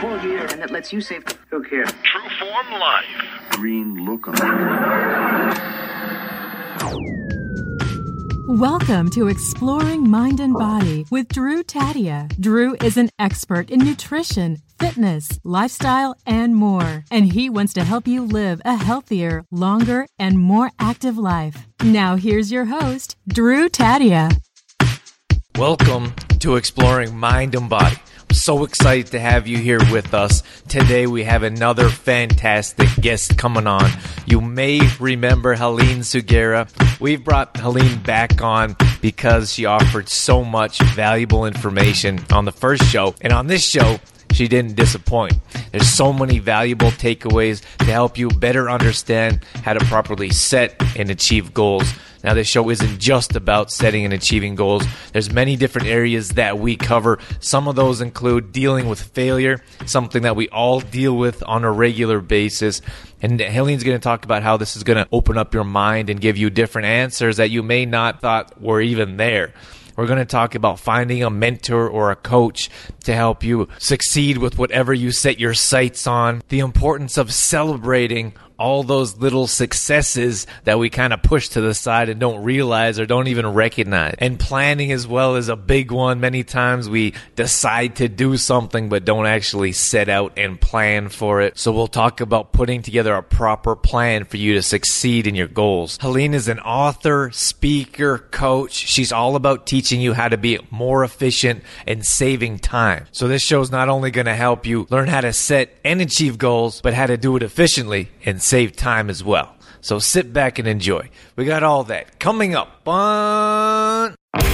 technology and that lets you save. Who cares? Trueform Life. Green look. Welcome to Exploring Mind and Body with Drew Tadia. Drew is an expert in nutrition, fitness, lifestyle, and more. And he wants to help you live a healthier, longer, and more active life. Now here's your host, Drew Tadia. Welcome to Exploring Mind and Body. I'm so excited to have you here with us. Today we have another fantastic guest coming on. You may remember Helene Sugiura. We've brought Helene back on because she offered so much valuable information on the first show. And on this show, she didn't disappoint. There's so many valuable takeaways to help you better understand how to properly set and achieve goals. Now, this show isn't just about setting and achieving goals. There's many different areas that we cover. Some of those include dealing with failure, something that we all deal with on a regular basis. And Helene's going to talk about how this is going to open up your mind and give you different answers that you may not thought were even there. We're going to talk about finding a mentor or a coach to help you succeed with whatever you set your sights on. The importance of celebrating all those little successes that we kind of push to the side and don't realize or don't even recognize. And planning as well is a big one. Many times we decide to do something but don't actually set out and plan for it. So we'll talk about putting together a proper plan for you to succeed in your goals. Helene is an author, speaker, coach. She's all about teaching you how to be more efficient and saving time. So this show is not only going to help you learn how to set and achieve goals, but how to do it efficiently and save time as well. So sit back and enjoy. We got all that coming up on...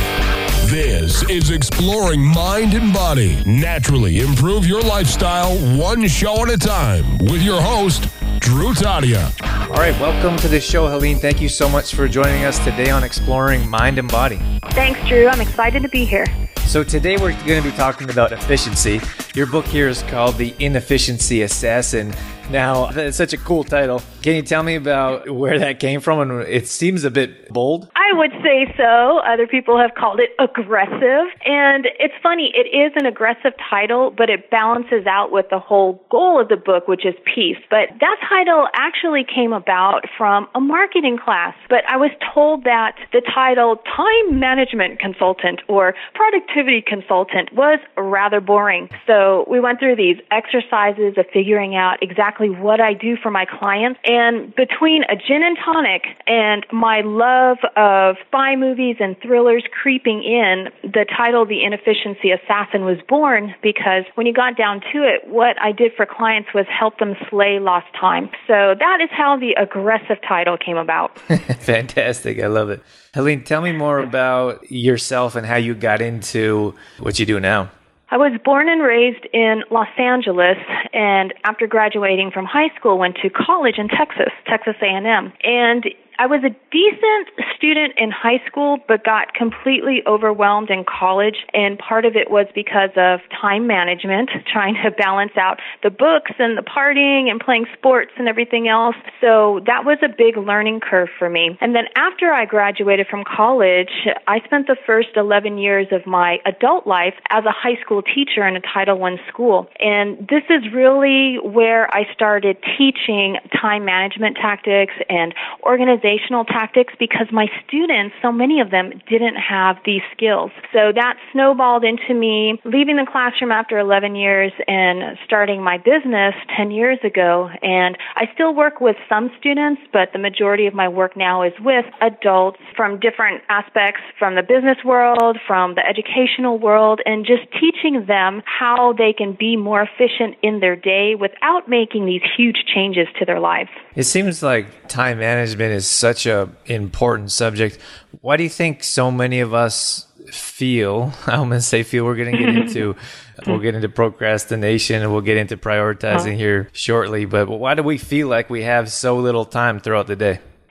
This is Exploring Mind and Body. Naturally improve your lifestyle one show at a time with your host, Drew Tadia. All right, welcome to the show, Helene. Thank you so much for joining us today on Exploring Mind and Body. Thanks, Drew. I'm excited to be here. So today we're going to be talking about efficiency. Your book here is called The Inefficiency Assassin. Now, that's such a cool title. Can you tell me about where that came from? And it seems a bit bold. I would say so. Other people have called it aggressive. And it's funny, it is an aggressive title, but it balances out with the whole goal of the book, which is peace. But that title actually came about from a marketing class. But I was told that the title Time Management Consultant or Productivity Consultant was rather boring. So we went through these exercises of figuring out exactly what I do for my clients. And between a gin and tonic and my love of spy movies and thrillers creeping in, the title The Inefficiency Assassin was born because when you got down to it, what I did for clients was help them slay lost time. So that is how the aggressive title came about. Fantastic. I love it. Helene, tell me more about yourself and how you got into what you do now. I was born and raised in Los Angeles, and after graduating from high school, went to college in Texas A&M. And I was a decent student in high school, but got completely overwhelmed in college. And part of it was because of time management, trying to balance out the books and the partying and playing sports and everything else. So that was a big learning curve for me. And then after I graduated from college, I spent the first 11 years of my adult life as a high school teacher in a Title I school. And this is really where I started teaching time management tactics and organizational tactics because my students, so many of them, didn't have these skills. So that snowballed into me leaving the classroom after 11 years and starting my business 10 years ago. And I still work with some students, but the majority of my work now is with adults from different aspects, from the business world, from the educational world, and just teaching them how they can be more efficient in their day without making these huge changes to their lives. It seems like time management is such an important subject. Why do you think so many of us feel, I'm going to say feel, we're going to get into we'll get into procrastination and we'll get into prioritizing here shortly, but why do we feel like we have so little time throughout the day?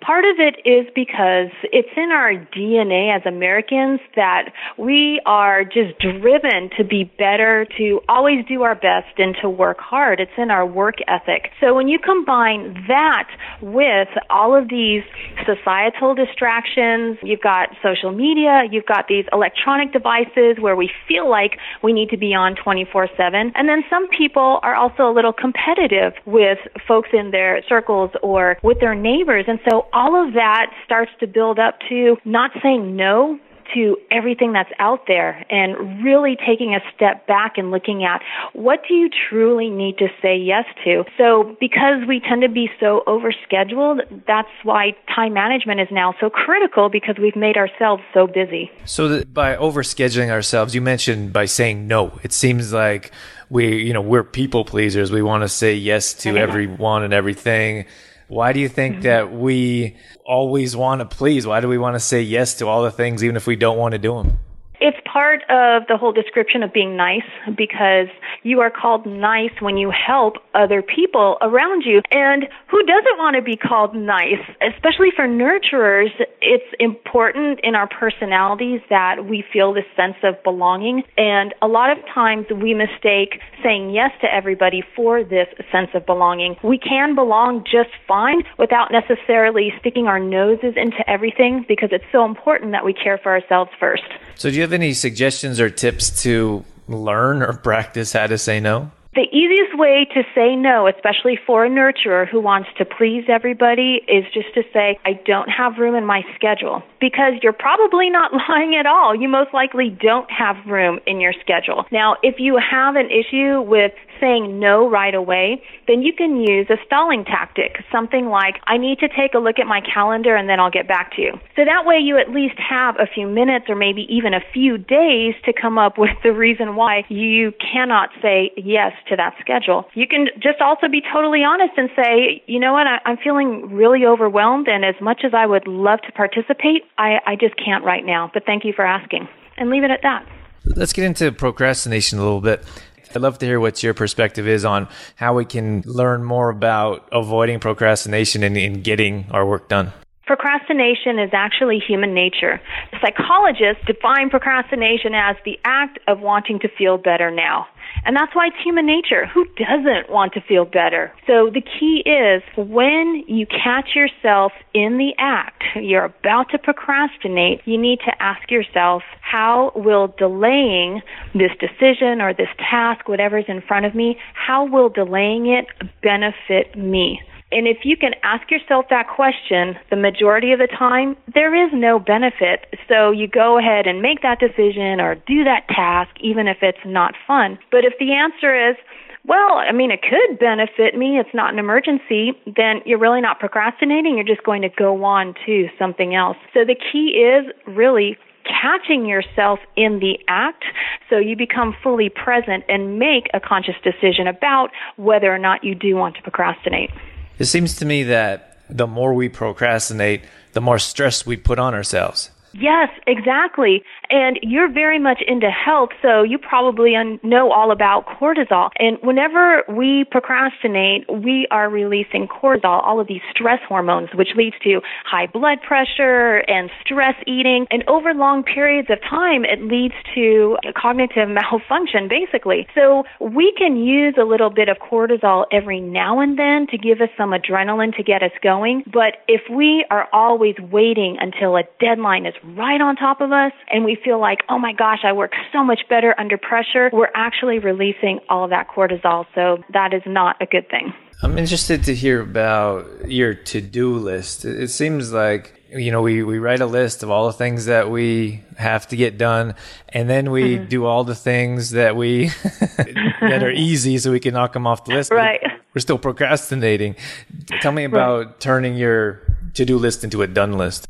Part of it is because it's in our DNA as Americans that we are just driven to be better, to always do our best, and to work hard. It's in our work ethic. So when you combine that with all of these societal distractions, you've got social media, you've got these electronic devices where we feel like we need to be on 24/7, and then some people are also a little competitive with folks in their circles or with their neighbors, and so all of that starts to build up to not saying no to everything that's out there and really taking a step back and looking at what do you truly need to say yes to. So because we tend to be so overscheduled, that's why time management is now so critical because we've made ourselves so busy. So by overscheduling ourselves, you mentioned by saying no. It seems like we're people pleasers. We want to say yes to everyone and everything. Why do you think that we always want to please? Why do we want to say yes to all the things even if we don't want to do them? It's part of the whole description of being nice because you are called nice when you help other people around you. And who doesn't want to be called nice? Especially for nurturers, it's important in our personalities that we feel this sense of belonging. And a lot of times we mistake saying yes to everybody for this sense of belonging. We can belong just fine without necessarily sticking our noses into everything because it's so important that we care for ourselves first. So do you have any suggestions or tips to learn or practice how to say no? The easiest way to say no, especially for a nurturer who wants to please everybody, is just to say, I don't have room in my schedule. Because you're probably not lying at all. You most likely don't have room in your schedule. Now, if you have an issue with saying no right away, then you can use a stalling tactic, something like, I need to take a look at my calendar and then I'll get back to you. So that way you at least have a few minutes or maybe even a few days to come up with the reason why you cannot say yes to that schedule. You can just also be totally honest and say, you know what, I'm feeling really overwhelmed, and as much as I would love to participate, I just can't right now, but thank you for asking. And leave it at that. Let's get into procrastination a little bit. I'd love to hear what your perspective is on how we can learn more about avoiding procrastination and getting our work done. Procrastination is actually human nature. Psychologists define procrastination as the act of wanting to feel better now. And that's why it's human nature. Who doesn't want to feel better? So the key is when you catch yourself in the act, you're about to procrastinate, you need to ask yourself, how will delaying this decision or this task, whatever's in front of me, how will delaying it benefit me? And if you can ask yourself that question, the majority of the time, there is no benefit. So you go ahead and make that decision or do that task, even if it's not fun. But if the answer is, well, it could benefit me, it's not an emergency, then you're really not procrastinating. You're just going to go on to something else. So the key is really catching yourself in the act so you become fully present and make a conscious decision about whether or not you do want to procrastinate. It seems to me that the more we procrastinate, the more stress we put on ourselves. Yes, exactly. And you're very much into health, so you probably know all about cortisol. And whenever we procrastinate, we are releasing cortisol, all of these stress hormones, which leads to high blood pressure and stress eating. And over long periods of time, it leads to cognitive malfunction, basically. So we can use a little bit of cortisol every now and then to give us some adrenaline to get us going. But if we are always waiting until a deadline is right on top of us and we feel like, oh my gosh, I work so much better under pressure, we're actually releasing all of that cortisol. So that is not a good thing. I'm interested to hear about your to-do list. It seems like, we write a list of all the things that we have to get done, and then we do all the things that we that are easy so we can knock them off the list. Right. We're still procrastinating. Tell me about turning your to-do list into a done list.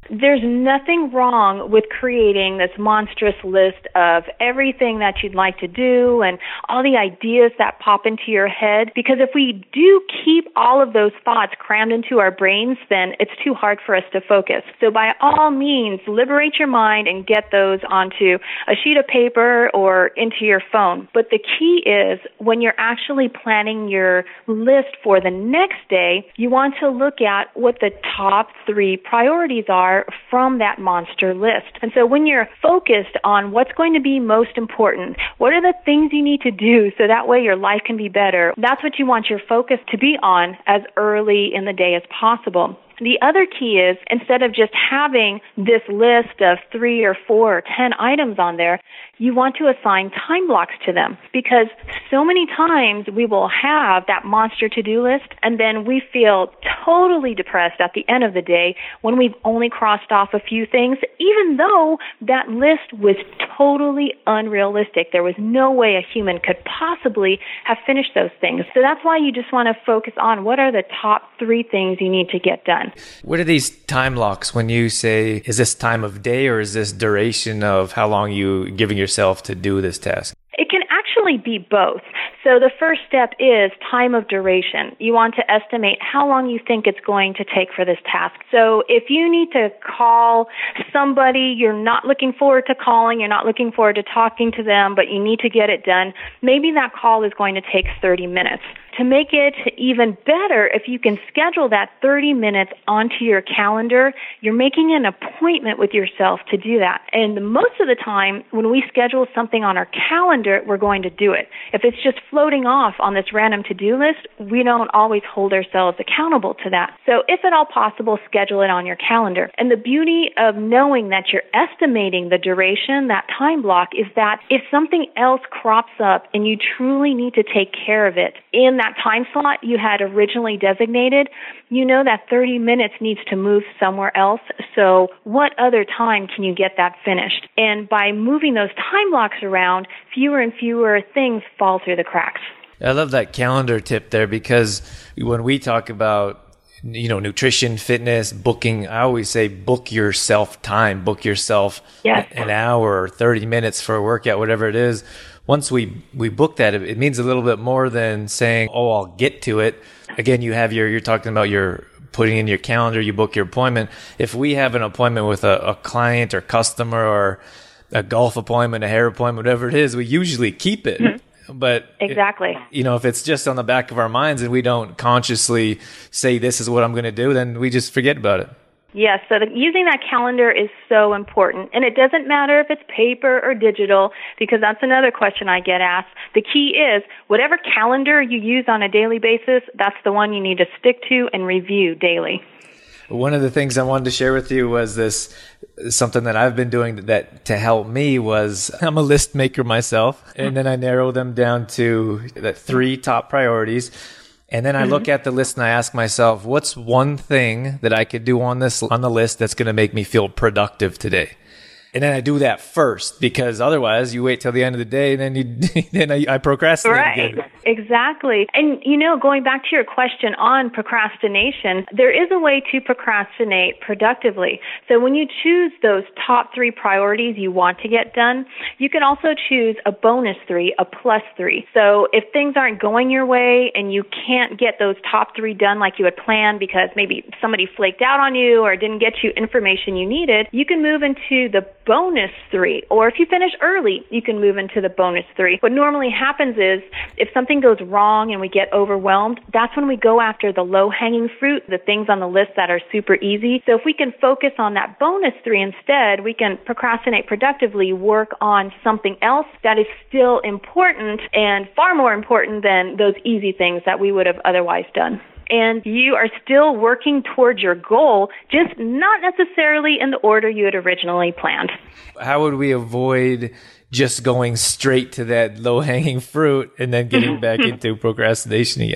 There's nothing wrong with creating this monstrous list of everything that you'd like to do and all the ideas that pop into your head, because if we do keep all of those thoughts crammed into our brains, then it's too hard for us to focus. So by all means, liberate your mind and get those onto a sheet of paper or into your phone. But the key is when you're actually planning your list for the next day, you want to look at what the top 3 priorities are from that monster list. And so when you're focused on what's going to be most important, what are the things you need to do so that way your life can be better, that's what you want your focus to be on as early in the day as possible. The other key is, instead of just having this list of 3 or 4 or 10 items on there, you want to assign time blocks to them, because so many times we will have that monster to-do list and then we feel totally depressed at the end of the day when we've only crossed off a few things, even though that list was totally unrealistic. There was no way a human could possibly have finished those things. So that's why you just want to focus on what are the top 3 things you need to get done. What are these time blocks when you say, is this time of day or is this duration of how long you giving yourself to do this task? It can actually be both. So the first step is time of duration. You want to estimate how long you think it's going to take for this task. So if you need to call somebody you're not looking forward to calling, you're not looking forward to talking to them, but you need to get it done, maybe that call is going to take 30 minutes. To make it even better, if you can schedule that 30 minutes onto your calendar, you're making an appointment with yourself to do that. And most of the time, when we schedule something on our calendar, we're going to do it. If it's just floating off on this random to-do list, we don't always hold ourselves accountable to that. So if at all possible, schedule it on your calendar. And the beauty of knowing that you're estimating the duration, that time block, is that if something else crops up and you truly need to take care of it in that time slot you had originally designated, you know that 30 minutes needs to move somewhere else. So what other time can you get that finished? And by moving those time blocks around, fewer and fewer things fall through the cracks. I love that calendar tip there, because when we talk about nutrition, fitness, booking, I always say book yourself time, book yourself an hour or 30 minutes for a workout, whatever it is. Once we book that, it means a little bit more than saying, oh, I'll get to it. Again, you're talking about your putting in your calendar, you book your appointment. If we have an appointment with a client or customer or a golf appointment, a hair appointment, whatever it is, we usually keep it. Mm-hmm. But exactly, if it's just on the back of our minds and we don't consciously say this is what I'm going to do, then we just forget about it. Yes, so using that calendar is so important. And it doesn't matter if it's paper or digital, because that's another question I get asked. The key is whatever calendar you use on a daily basis, that's the one you need to stick to and review daily. One of the things I wanted to share with you was something that I've been doing that to help me was, I'm a list maker myself, and then I narrow them down to the 3 top priorities. And then I look at the list and I ask myself, what's one thing that I could do on the list that's going to make me feel productive today? And then I do that first, because otherwise you wait till the end of the day and then I procrastinate right. again. Exactly. And, going back to your question on procrastination, there is a way to procrastinate productively. So when you choose those top 3 priorities you want to get done, you can also choose a bonus 3, a plus 3. So if things aren't going your way and you can't get those top 3 done like you had planned because maybe somebody flaked out on you or didn't get you information you needed, you can move into the bonus 3. Or if you finish early, you can move into the bonus 3. What normally happens is if something goes wrong and we get overwhelmed, that's when we go after the low-hanging fruit, the things on the list that are super easy. So if we can focus on that bonus 3 instead, we can procrastinate productively, work on something else that is still important and far more important than those easy things that we would have otherwise done. And you are still working towards your goal, just not necessarily in the order you had originally planned. How would we avoid just going straight to that low-hanging fruit and then getting back into procrastination again?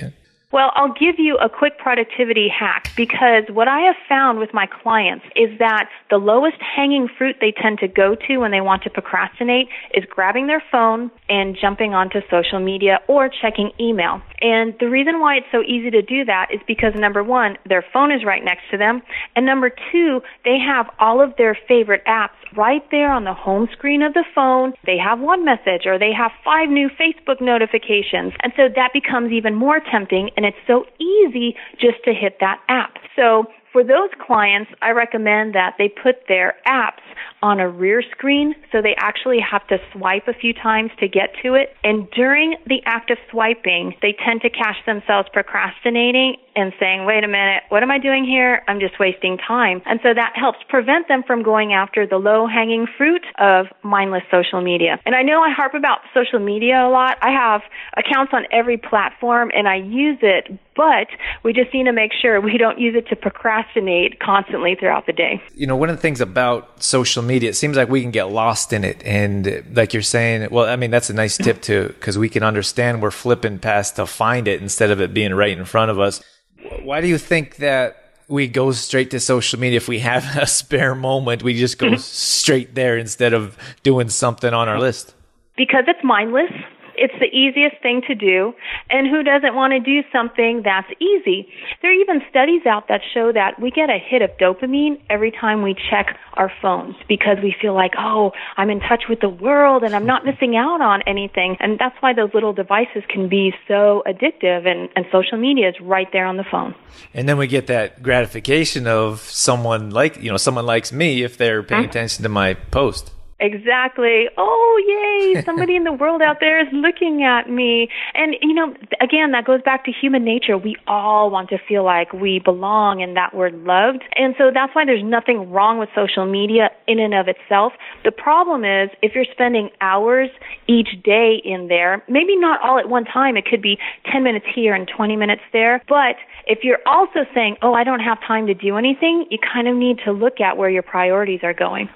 Well, I'll give you a quick productivity hack, because what I have found with my clients is that the lowest hanging fruit they tend to go to when they want to procrastinate is grabbing their phone and jumping onto social media or checking email. And the reason why it's so easy to do that is because, number one, their phone is right next to them, and number two, they have all of their favorite apps right there on the home screen of the phone. They have one message, or they have 5 new Facebook notifications, and so that becomes even more tempting, and it's so easy just to hit that app. So for those clients, I recommend that they put their apps on a rear screen, so they actually have to swipe a few times to get to it. And during the act of swiping, they tend to catch themselves procrastinating and saying, wait a minute, what am I doing here? I'm just wasting time. And so that helps prevent them from going after the low-hanging fruit of mindless social media. And I know I harp about social media a lot. I have accounts on every platform, and I use it, but we just need to make sure we don't use it to procrastinate constantly throughout the day. You know, one of the things about social media, it seems like we can get lost in it. And like you're saying, well, I mean, that's a nice tip too, because we can understand we're flipping past to find it instead of it being right in front of us. Why do you think that we go straight to social media? If we have a spare moment, we just go straight there instead of doing something on our list? Because it's mindless. It's the easiest thing to do, and who doesn't want to do something that's easy? There are even studies out that show that we get a hit of dopamine every time we check our phones, because we feel like, oh, I'm in touch with the world and I'm not missing out on anything. And that's why those little devices can be so addictive, and social media is right there on the phone. And then we get that gratification of someone likes me if they're paying attention to my post. Exactly. Oh, yay, somebody in the world out there is looking at me. And, again, that goes back to human nature. We all want to feel like we belong and that we're loved. And so that's why there's nothing wrong with social media in and of itself. The problem is if you're spending hours each day in there, maybe not all at one time. It could be 10 minutes here and 20 minutes there. But if you're also saying, oh, I don't have time to do anything, you kind of need to look at where your priorities are going.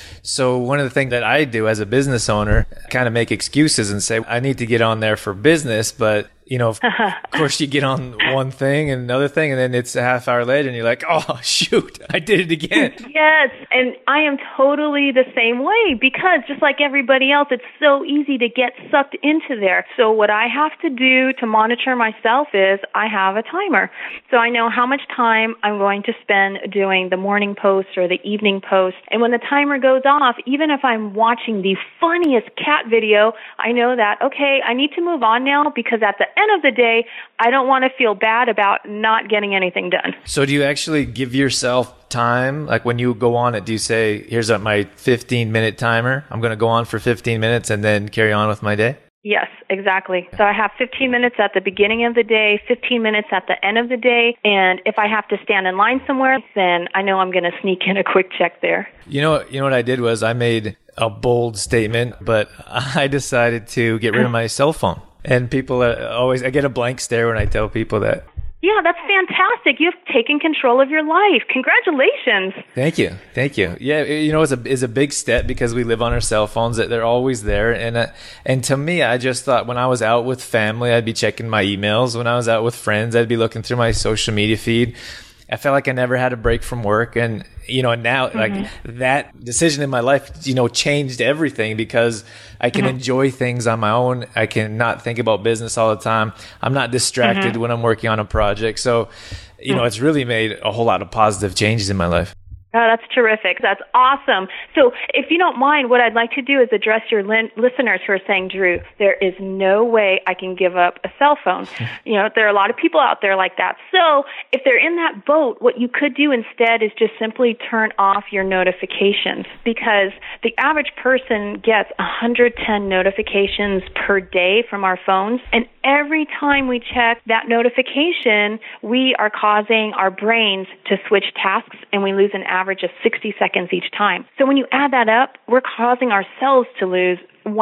So one of the things that I do as a business owner, kind of make excuses and say, I need to get on there for business, but of course you get on one thing and another thing, and then it's a half hour later and you're like, oh, shoot, I did it again. Yes, and I am totally the same way, because just like everybody else, it's so easy to get sucked into there. So what I have to do to monitor myself is I have a timer. So I know how much time I'm going to spend doing the morning post or the evening post. And when the timer goes off, even if I'm watching the funniest cat video, I know that, okay, I need to move on now, because at the end of the day, I don't want to feel bad about not getting anything done. So do you actually give yourself time? Like when you go on it, do you say, here's my 15-minute timer. I'm going to go on for 15 minutes and then carry on with my day? Yes, exactly. So I have 15 minutes at the beginning of the day, 15 minutes at the end of the day. And if I have to stand in line somewhere, then I know I'm going to sneak in a quick check there. You know what I did was I made a bold statement, but I decided to get rid of my cell phone. And people I get a blank stare when I tell people that. Yeah, that's fantastic. You've taken control of your life. Congratulations. Thank you. Yeah, it's a big step, because we live on our cell phones, that they're always there. And to me, I just thought when I was out with family, I'd be checking my emails. When I was out with friends, I'd be looking through my social media feed. I felt like I never had a break from work. And, now like that decision in my life, changed everything, because I can enjoy things on my own. I can not think about business all the time. I'm not distracted when I'm working on a project. So, it's really made a whole lot of positive changes in my life. Oh, that's terrific. That's awesome. So if you don't mind, what I'd like to do is address your listeners who are saying, Drew, there is no way I can give up a cell phone. There are a lot of people out there like that. So if they're in that boat, what you could do instead is just simply turn off your notifications, because the average person gets 110 notifications per day from our phones. And every time we check that notification, we are causing our brains to switch tasks, and we lose an average of 60 seconds each time. So when you add that up, we're causing ourselves to lose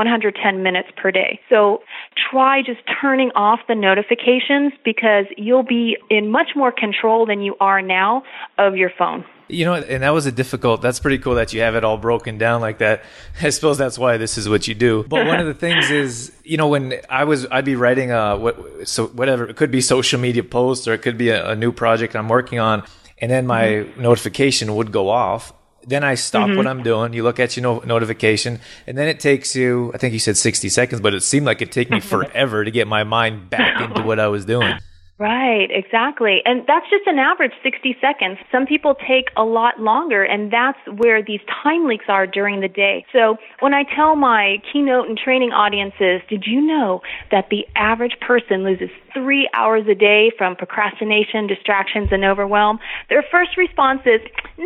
110 minutes per day. So try just turning off the notifications, because you'll be in much more control than you are now of your phone. And that was that's pretty cool that you have it all broken down like that. I suppose that's why this is what you do. But one of the things is, when I'd be writing whatever, it could be social media posts or it could be a new project I'm working on. And then my notification would go off. Then I stop what I'm doing. You look at your notification, and then it takes you, I think you said 60 seconds, but it seemed like it'd take me forever to get my mind back into what I was doing. Right, exactly. And that's just an average 60 seconds. Some people take a lot longer, and that's where these time leaks are during the day. So when I tell my keynote and training audiences, did you know that the average person loses 3 hours a day from procrastination, distractions, and overwhelm? Their first response is,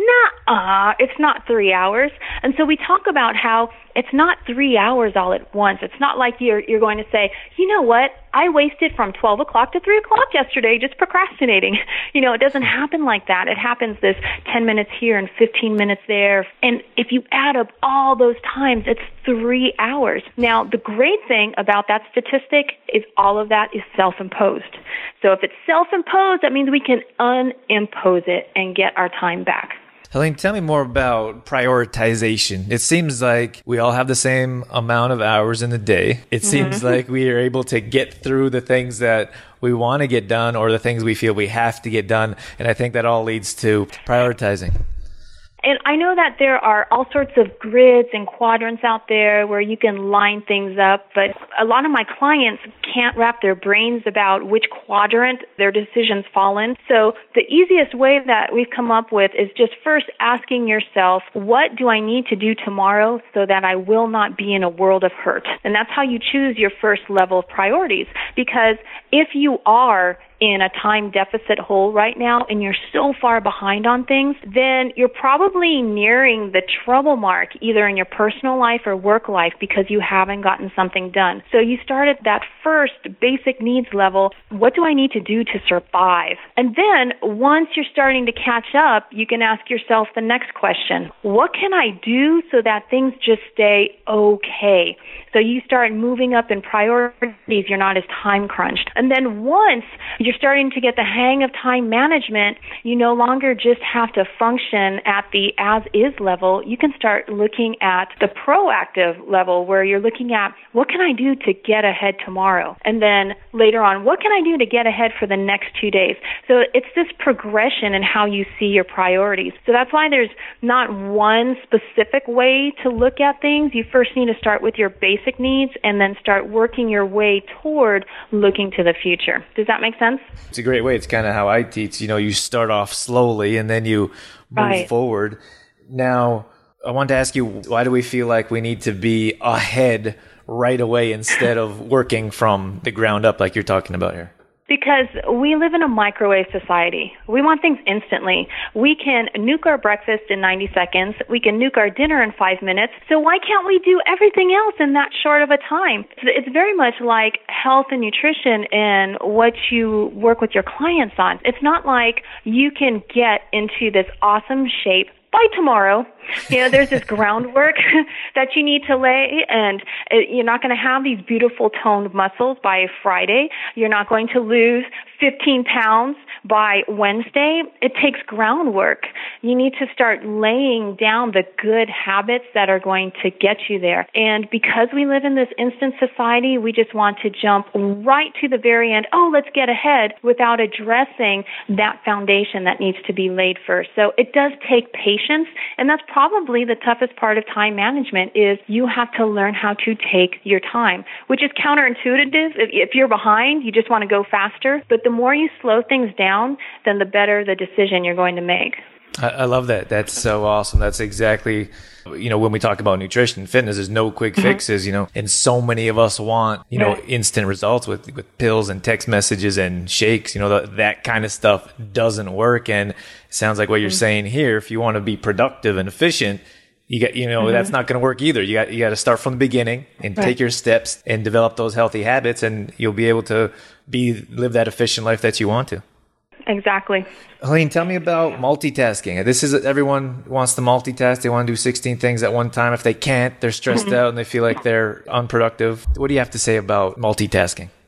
nah, it's not 3 hours. And so we talk about how it's not 3 hours all at once. It's not like you're going to say, you know what, I wasted from 12 o'clock to 3 o'clock yesterday just procrastinating. It doesn't happen like that. It happens this 10 minutes here and 15 minutes there. And if you add up all those times, it's 3 hours. Now, the great thing about that statistic is all of that is self-imposed. So if it's self-imposed, that means we can unimpose it and get our time back. Helene, tell me more about prioritization. It seems like we all have the same amount of hours in the day. It seems like we are able to get through the things that we want to get done or the things we feel we have to get done. And I think that all leads to prioritizing. And I know that there are all sorts of grids and quadrants out there where you can line things up, but a lot of my clients can't wrap their brains about which quadrant their decisions fall in. So the easiest way that we've come up with is just first asking yourself, what do I need to do tomorrow so that I will not be in a world of hurt? And that's how you choose your first level of priorities. Because if you are in a time deficit hole right now and you're so far behind on things, then you're probably nearing the trouble mark either in your personal life or work life because you haven't gotten something done. So you start at that first basic needs level. What do I need to do to survive? And then once you're starting to catch up, you can ask yourself the next question. What can I do so that things just stay okay? So you start moving up in priorities. You're not as time crunched. And then once you're starting to get the hang of time management, you no longer just have to function at the as-is level. You can start looking at the proactive level where you're looking at what can I do to get ahead tomorrow? And then later on, what can I do to get ahead for the next 2 days? So it's this progression in how you see your priorities. So that's why there's not one specific way to look at things. You first need to start with your basic needs and then start working your way toward looking to the future. Does that make sense? It's a great way. It's kind of how I teach. You start off slowly and then you move forward. Now, I want to ask you, why do we feel like we need to be ahead right away instead of working from the ground up like you're talking about here? Because we live in a microwave society. We want things instantly. We can nuke our breakfast in 90 seconds. We can nuke our dinner in 5 minutes. So why can't we do everything else in that short of a time? It's very much like health and nutrition and what you work with your clients on. It's not like you can get into this awesome shape by tomorrow. There's this groundwork that you need to lay, and you're not going to have these beautiful toned muscles by Friday. You're not going to lose 15 pounds by Wednesday. It takes groundwork. You need to start laying down the good habits that are going to get you there. And because we live in this instant society, we just want to jump right to the very end. Oh, let's get ahead without addressing that foundation that needs to be laid first. So it does take patience, and that's probably the toughest part of time management is you have to learn how to take your time, which is counterintuitive. If you're behind, you just want to go faster. But the more you slow things down, then the better the decision you're going to make. I love that. That's so awesome. That's exactly, when we talk about nutrition and fitness, there's no quick fixes, and so many of us want, instant results with pills and text messages and shakes, that kind of stuff doesn't work. And it sounds like what you're saying here, if you want to be productive and efficient, you got, that's not going to work either. You got to start from the beginning and take your steps and develop those healthy habits, and you'll be able to live that efficient life that you want to. Exactly. Helene, tell me about multitasking. Everyone wants to multitask. They want to do 16 things at one time. If they can't, they're stressed out and they feel like they're unproductive. What do you have to say about multitasking?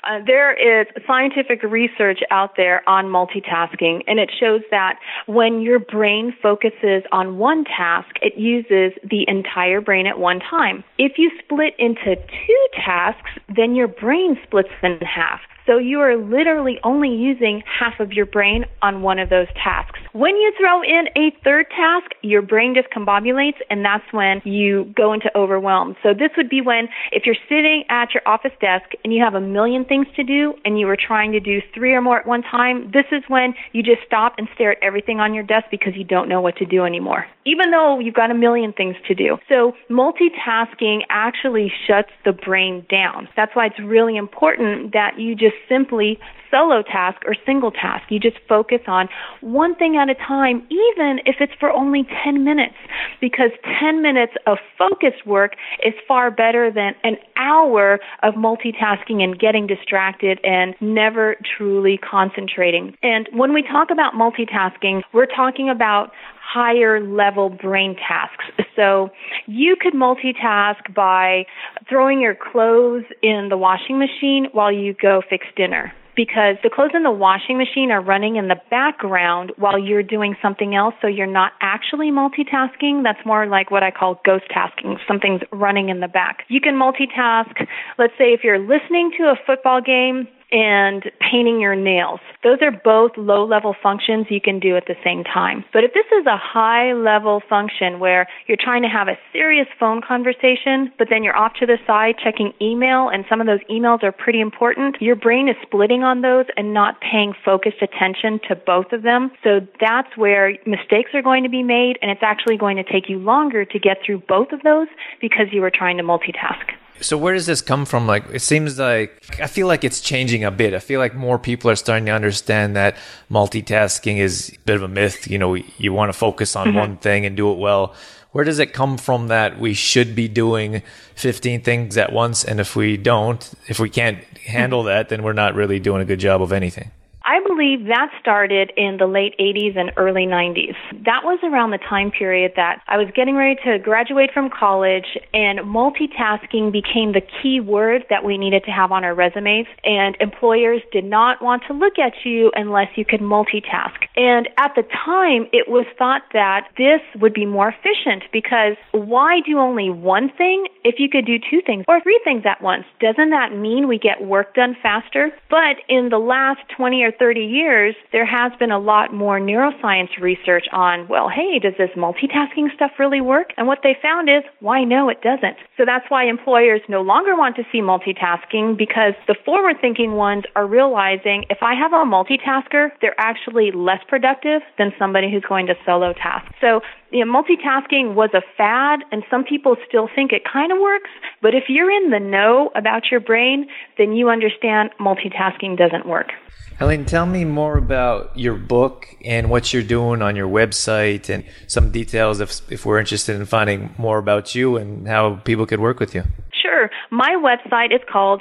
There is scientific research out there on multitasking, and it shows that when your brain focuses on one task, it uses the entire brain at one time. If you split into two tasks, then your brain splits in half. So you are literally only using half of your brain on one of those tasks. When you throw in a third task, your brain discombobulates, and that's when you go into overwhelm. So this would be when, if you're sitting at your office desk and you have a million things to do and you were trying to do 3 or more at one time, this is when you just stop and stare at everything on your desk because you don't know what to do anymore, even though you've got a million things to do. So multitasking actually shuts the brain down. That's why it's really important that you just simply solo task or single task. You just focus on one thing at a time, even if it's for only 10 minutes, because 10 minutes of focused work is far better than an hour of multitasking and getting distracted and never truly concentrating. And when we talk about multitasking, we're talking about higher level brain tasks. So you could multitask by throwing your clothes in the washing machine while you go fix dinner, because the clothes in the washing machine are running in the background while you're doing something else, so you're not actually multitasking. That's more like what I call ghost tasking. Something's running in the back. You can multitask, let's say if you're listening to a football game and painting your nails. Those are both low-level functions you can do at the same time. But if this is a high-level function where you're trying to have a serious phone conversation, but then you're off to the side checking email, and some of those emails are pretty important, your brain is splitting on those and not paying focused attention to both of them. So that's where mistakes are going to be made, and it's actually going to take you longer to get through both of those because you were trying to multitask. So where does this come from? Like, it seems like, I feel like it's changing a bit. I feel like more people are starting to understand that multitasking is a bit of a myth. You know, you want to focus on one thing and do it well. Where does it come from that we should be doing 15 things at once? And if we can't handle that, then we're not really doing a good job of anything. I believe that started in the late 80s and early 90s. That was around the time period that I was getting ready to graduate from college, and multitasking became the key word that we needed to have on our resumes, and employers did not want to look at you unless you could multitask. And at the time, it was thought that this would be more efficient, because why do only one thing if you could do 2 things or 3 things at once? Doesn't that mean we get work done faster? But in the last 20 or 30 years, there has been a lot more neuroscience research on, well, hey, does this multitasking stuff really work? And what they found is, why no, it doesn't. So that's why employers no longer want to see multitasking, because the forward-thinking ones are realizing if I have a multitasker, they're actually less productive than somebody who's going to solo task. So multitasking was a fad, and some people still think it kind of works, but if you're in the know about your brain, then you understand multitasking doesn't work. Helene, tell me more about your book and what you're doing on your website and some details if we're interested in finding more about you and how people could work with you. Sure. My website is called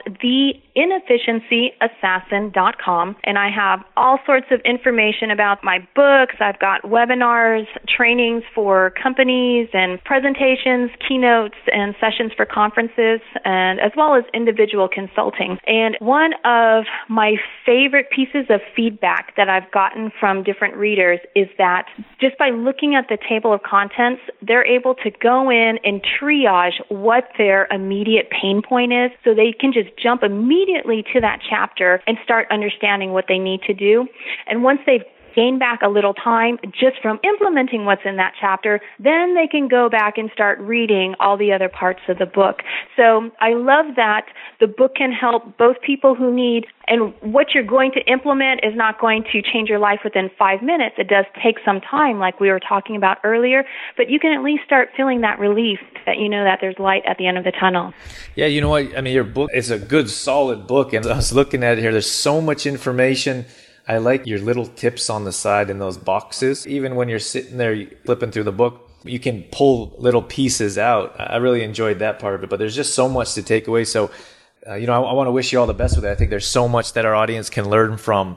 theinefficiencyassassin.com, and I have all sorts of information about my books. I've got webinars, trainings for companies, and presentations, keynotes, and sessions for conferences, and as well as individual consulting. And one of my favorite pieces of feedback that I've gotten from different readers is that just by looking at the table of contents, they're able to go in and triage what their immediate pain point is, so they can just jump immediately to that chapter and start understanding what they need to do. And once they've gain back a little time just from implementing what's in that chapter, then they can go back and start reading all the other parts of the book. So I love that the book can help both people who need, and what you're going to implement is not going to change your life within 5 minutes. It does take some time, like we were talking about earlier, but you can at least start feeling that relief that you know that there's light at the end of the tunnel. Yeah, you know what? I mean, your book is a good, solid book, and I was looking at it here. There's so much information. I like your little tips on the side in those boxes. Even when you're sitting there flipping through the book, you can pull little pieces out. I really enjoyed that part of it, but there's just so much to take away. So, I want to wish you all the best with it. I think there's so much that our audience can learn from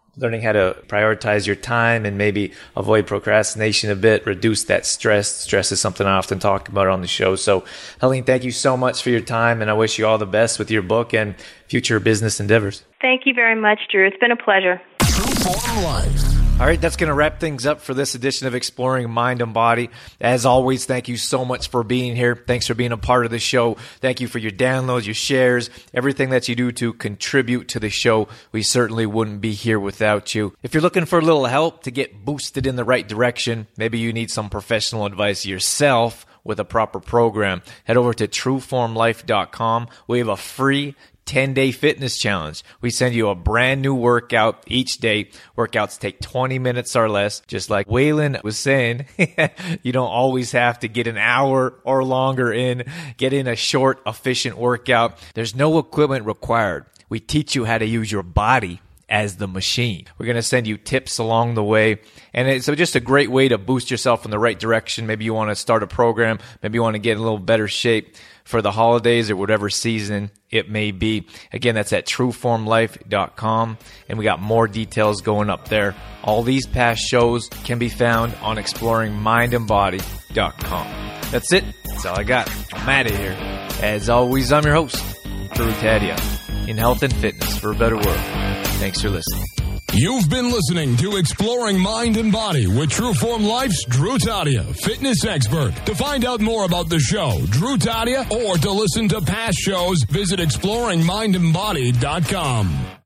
learning how to prioritize your time and maybe avoid procrastination a bit, reduce that stress. Stress is something I often talk about on the show. So, Helene, thank you so much for your time, and I wish you all the best with your book and future business endeavors. Thank you very much, Drew. It's been a pleasure. Trueform Life. All right, that's going to wrap things up for this edition of Exploring Mind and Body. As always, thank you so much for being here. Thanks for being a part of the show. Thank you for your downloads, your shares, everything that you do to contribute to the show. We certainly wouldn't be here without you. If you're looking for a little help to get boosted in the right direction, maybe you need some professional advice yourself with a proper program, head over to trueformlife.com. We have a free 10-day fitness challenge. We send you a brand new workout each day. Workouts take 20 minutes or less. Just like Waylon was saying, you don't always have to get an hour or longer in. Get in a short, efficient workout. There's no equipment required. We teach you how to use your body as the machine. We're going to send you tips along the way. And it's just a great way to boost yourself in the right direction. Maybe you want to start a program. Maybe you want to get in a little better shape for the holidays or whatever season it may be. Again, that's at trueformlife.com. And we got more details going up there. All these past shows can be found on exploringmindandbody.com. That's it. That's all I got. I'm out of here. As always, I'm your host, Drew Tadia, in health and fitness for a better world. Thanks for listening. You've been listening to Exploring Mind and Body with Trueform Life's Drew Tadia, fitness expert. To find out more about the show, Drew Tadia, or to listen to past shows, visit exploringmindandbody.com.